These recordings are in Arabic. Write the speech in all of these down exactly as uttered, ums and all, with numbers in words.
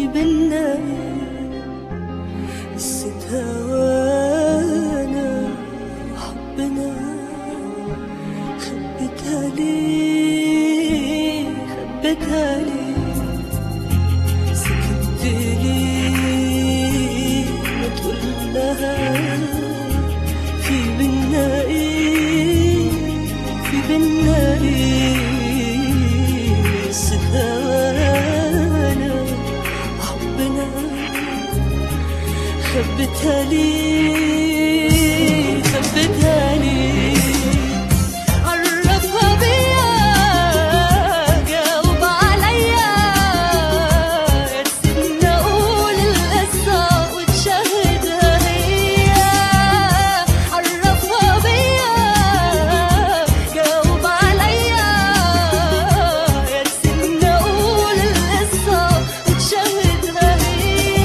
بينا قصة هوانا وحبنا، خبيتها ليه خبيتها ليه، سكت ليه ما تقول لها في بينا ايه في بينا ايه. قصة هوانا وحبنا خبيتها ليه خبيتها ليه. عرفها بيا جاوب عليا، يا تسيبني اقول القصة وتشاهدها هي. عرفها بيا جاوب عليا، يا تسيبني اقول القصة وتشاهدها هي.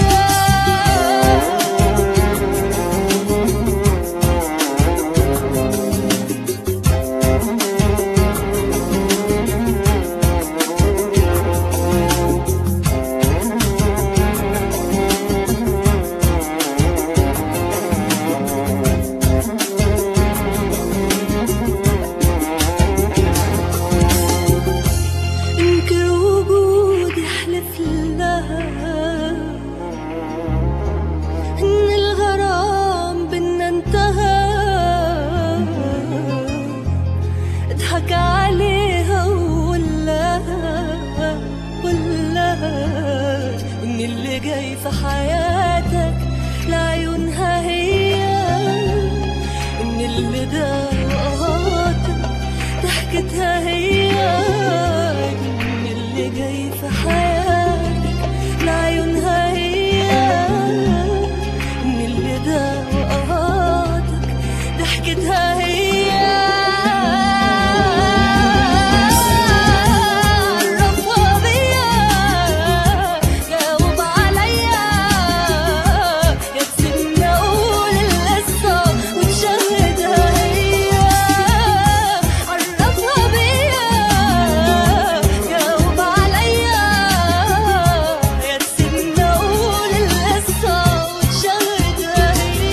انكر وجودي احلف لها ان الغرام بينا انتهى. اضحك عليها وقولها قولها ان اللي جاي في حياتك لعيونها هي، ان اللي ده وقهاتك ضحكتها هي، ان اللي جاي في حياتك لعيونها هي، ان اللي ده وقهاتك ضحكتها هي. عرفها بيا جاوب عليا، يا تسيبني اقول القصة وتشاهدها هي. عرفها بيا جاوب عليا، يا تسيبني اقول القصة وتشاهدها هي.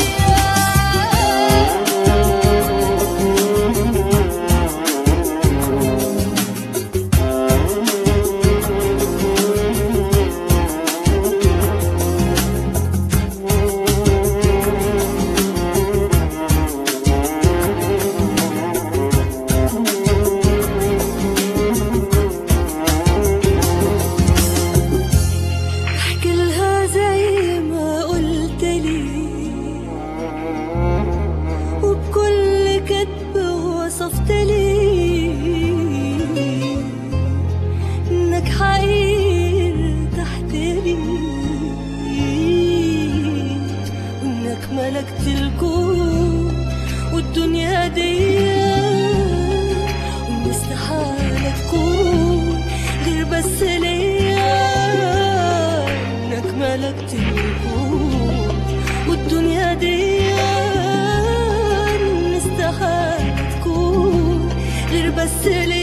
احكي لها زي ما قلت لي، وبكل كدب وصفت لي انك حقير تحت لي، وانك ملكت الكون والدنيا دي، وان استحالة تكون غير بس ليا، انك ملكت الكون والدنيا دي، ان استحالة تكون غير بس ليا.